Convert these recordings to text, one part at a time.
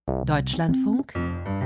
Deutschlandfunk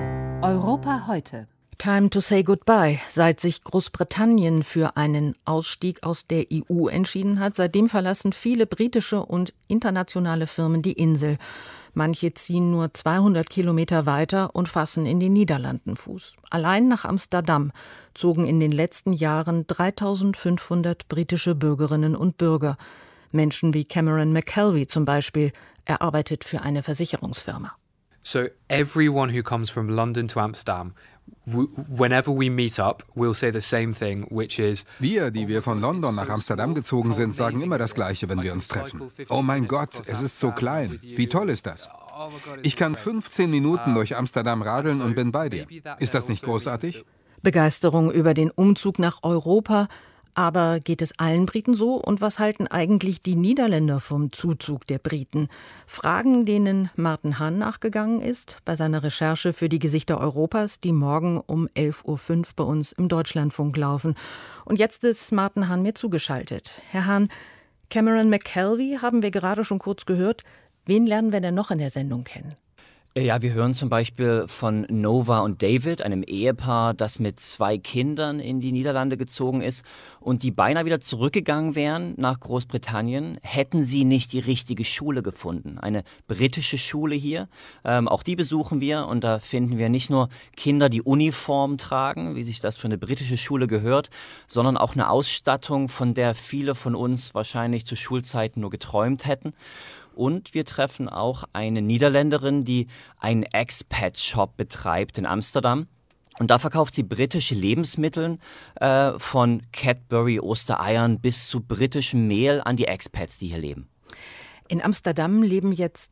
Europa heute. Time to say goodbye. Seit sich Großbritannien für einen Ausstieg aus der EU entschieden hat, seitdem verlassen viele britische und internationale Firmen die Insel. Manche ziehen nur 200 Kilometer weiter und fassen in den Niederlanden Fuß. Allein nach Amsterdam zogen in den letzten Jahren 3.500 britische Bürgerinnen und Bürger. Menschen wie Cameron McKelvey zum Beispiel. Er arbeitet für eine Versicherungsfirma. So everyone who comes from London to Amsterdam, whenever we meet up, we'll say the same thing, which is... Wir, die wir von London nach Amsterdam gezogen sind, sagen immer das Gleiche, wenn wir uns treffen. Oh mein Gott, es ist so klein. Wie toll ist das? Ich kann 15 Minuten durch Amsterdam radeln und bin bei dir. Ist das nicht großartig? Begeisterung über den Umzug nach Europa. Aber geht es allen Briten so? Und was halten eigentlich die Niederländer vom Zuzug der Briten? Fragen, denen Martin Hahn nachgegangen ist bei seiner Recherche für die Gesichter Europas, die morgen um 11.05 Uhr bei uns im Deutschlandfunk laufen. Und jetzt ist Martin Hahn mir zugeschaltet. Herr Hahn, Cameron McKelvey haben wir gerade schon kurz gehört. Wen lernen wir denn noch in der Sendung kennen? Ja, wir hören zum Beispiel von Nova und David, einem Ehepaar, das mit 2 Kindern in die Niederlande gezogen ist und die beinahe wieder zurückgegangen wären nach Großbritannien, hätten sie nicht die richtige Schule gefunden. Eine britische Schule hier, auch die besuchen wir und da finden wir nicht nur Kinder, die Uniform tragen, wie sich das für eine britische Schule gehört, sondern auch eine Ausstattung, von der viele von uns wahrscheinlich zu Schulzeiten nur geträumt hätten. Und wir treffen auch eine Niederländerin, die einen Expat-Shop betreibt in Amsterdam. Und da verkauft sie britische Lebensmittel, von Cadbury Ostereiern bis zu britischem Mehl an die Expats, die hier leben. In Amsterdam leben jetzt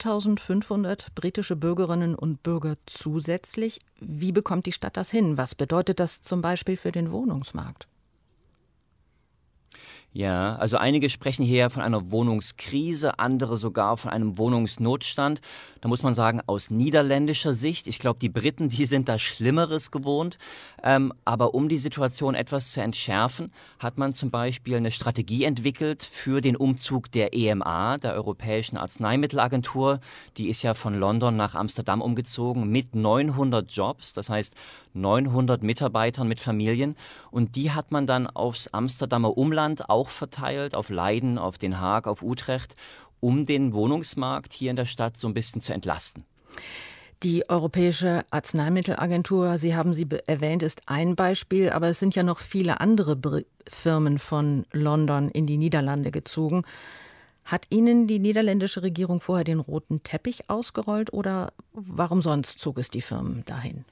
3.500 britische Bürgerinnen und Bürger zusätzlich. Wie bekommt die Stadt das hin? Was bedeutet das zum Beispiel für den Wohnungsmarkt? Ja, also einige sprechen hier von einer Wohnungskrise, andere sogar von einem Wohnungsnotstand. Da muss man sagen, aus niederländischer Sicht, ich glaube, die Briten, die sind da Schlimmeres gewohnt. Aber um die Situation etwas zu entschärfen, hat man zum Beispiel eine Strategie entwickelt für den Umzug der EMA, der Europäischen Arzneimittelagentur. Die ist ja von London nach Amsterdam umgezogen mit 900 Jobs, das heißt 900 Mitarbeitern mit Familien. Und die hat man dann aufs Amsterdamer Umland auch verteilt, auf Leiden, auf Den Haag, auf Utrecht, um den Wohnungsmarkt hier in der Stadt so ein bisschen zu entlasten. Die Europäische Arzneimittelagentur, Sie haben sie erwähnt, ist ein Beispiel, aber es sind ja noch viele andere Firmen von London in die Niederlande gezogen. Hat Ihnen die niederländische Regierung vorher den roten Teppich ausgerollt oder warum sonst zog es die Firmen dahin?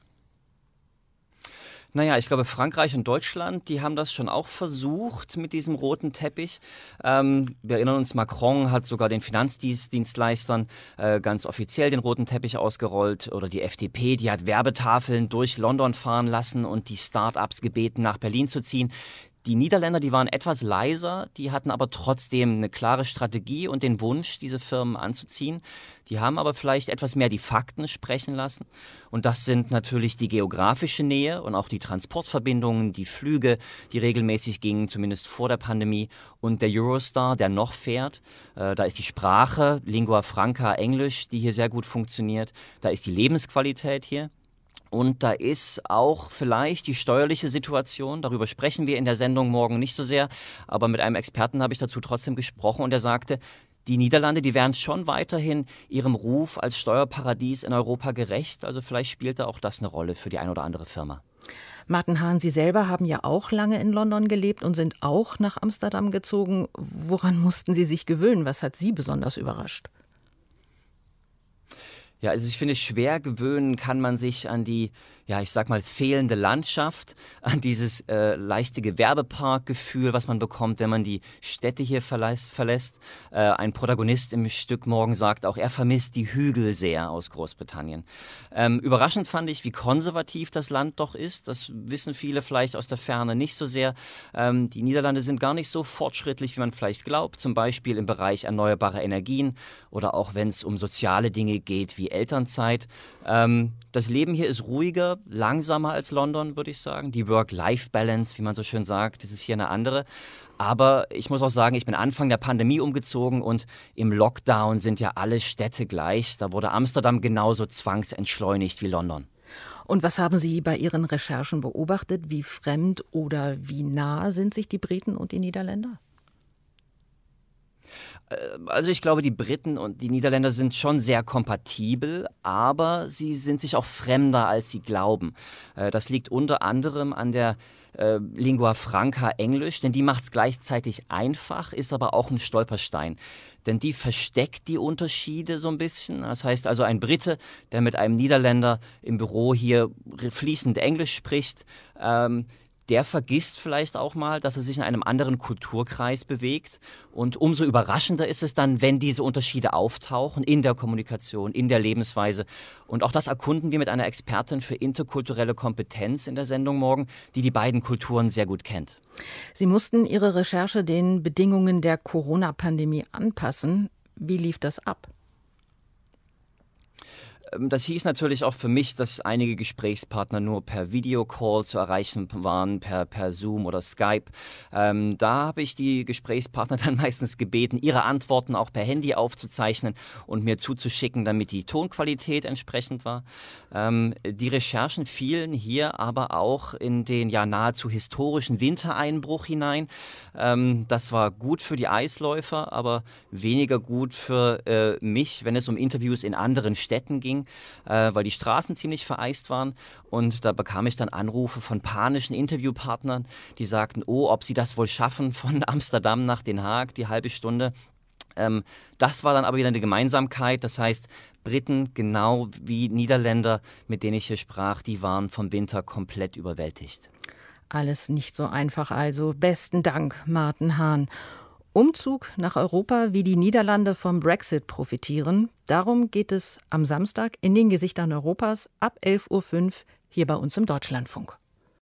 Naja, ich glaube, Frankreich und Deutschland, die haben das schon auch versucht mit diesem roten Teppich. Wir erinnern uns, Macron hat sogar den Finanzdienstleistern ganz offiziell den roten Teppich ausgerollt. Oder die FDP, die hat Werbetafeln durch London fahren lassen und die Start-ups gebeten, nach Berlin zu ziehen. Die Niederländer, die waren etwas leiser, die hatten aber trotzdem eine klare Strategie und den Wunsch, diese Firmen anzuziehen. Die haben aber vielleicht etwas mehr die Fakten sprechen lassen. Und das sind natürlich die geografische Nähe und auch die Transportverbindungen, die Flüge, die regelmäßig gingen, zumindest vor der Pandemie. Und der Eurostar, der noch fährt. Da ist die Sprache, Lingua Franca, Englisch, die hier sehr gut funktioniert. Da ist die Lebensqualität hier. Und da ist auch vielleicht die steuerliche Situation, darüber sprechen wir in der Sendung morgen nicht so sehr, aber mit einem Experten habe ich dazu trotzdem gesprochen und er sagte, die Niederlande, die werden schon weiterhin ihrem Ruf als Steuerparadies in Europa gerecht, also vielleicht spielt da auch das eine Rolle für die ein oder andere Firma. Martin Hahn, Sie selber haben ja auch lange in London gelebt und sind auch nach Amsterdam gezogen. Woran mussten Sie sich gewöhnen? Was hat Sie besonders überrascht? Ja, also ich finde, schwer gewöhnen kann man sich an die, ja, ich sag mal, fehlende Landschaft, an dieses leichte Gewerbeparkgefühl, was man bekommt, wenn man die Städte hier verlässt. Ein Protagonist im Stück morgen sagt auch, er vermisst die Hügel sehr aus Großbritannien. Überraschend fand ich, wie konservativ das Land doch ist. Das wissen viele vielleicht aus der Ferne nicht so sehr. Die Niederlande sind gar nicht so fortschrittlich, wie man vielleicht glaubt, zum Beispiel im Bereich erneuerbare Energien oder auch wenn es um soziale Dinge geht wie Elternzeit. Das Leben hier ist ruhiger, langsamer als London, würde ich sagen. Die Work-Life-Balance, wie man so schön sagt, das ist hier eine andere. Aber ich muss auch sagen, ich bin Anfang der Pandemie umgezogen und im Lockdown sind ja alle Städte gleich. Da wurde Amsterdam genauso zwangsentschleunigt wie London. Und was haben Sie bei Ihren Recherchen beobachtet? Wie fremd oder wie nah sind sich die Briten und die Niederländer? Also ich glaube, die Briten und die Niederländer sind schon sehr kompatibel, aber sie sind sich auch fremder, als sie glauben. Das liegt unter anderem an der Lingua Franca Englisch, denn die macht es gleichzeitig einfach, ist aber auch ein Stolperstein. Denn die versteckt die Unterschiede so ein bisschen. Das heißt also, ein Brite, der mit einem Niederländer im Büro hier fließend Englisch spricht, der vergisst vielleicht auch mal, dass er sich in einem anderen Kulturkreis bewegt. Und umso überraschender ist es dann, wenn diese Unterschiede auftauchen in der Kommunikation, in der Lebensweise. Und auch das erkunden wir mit einer Expertin für interkulturelle Kompetenz in der Sendung morgen, die die beiden Kulturen sehr gut kennt. Sie mussten Ihre Recherche den Bedingungen der Corona-Pandemie anpassen. Wie lief das ab? Das hieß natürlich auch für mich, dass einige Gesprächspartner nur per Videocall zu erreichen waren, per Zoom oder Skype. Da habe ich die Gesprächspartner dann meistens gebeten, ihre Antworten auch per Handy aufzuzeichnen und mir zuzuschicken, damit die Tonqualität entsprechend war. Die Recherchen fielen hier aber auch in den ja nahezu historischen Wintereinbruch hinein. Das war gut für die Eisläufer, aber weniger gut für mich, wenn es um Interviews in anderen Städten ging. Weil die Straßen ziemlich vereist waren und da bekam ich dann Anrufe von panischen Interviewpartnern, die sagten, ob sie das wohl schaffen von Amsterdam nach Den Haag, die halbe Stunde. Das war dann aber wieder eine Gemeinsamkeit, das heißt, Briten genau wie Niederländer, mit denen ich hier sprach, die waren vom Winter komplett überwältigt. Alles nicht so einfach also. Besten Dank, Martin Hahn. Umzug nach Europa, wie die Niederlande vom Brexit profitieren. Darum geht es am Samstag in den Gesichtern Europas ab 11.05 Uhr hier bei uns im Deutschlandfunk.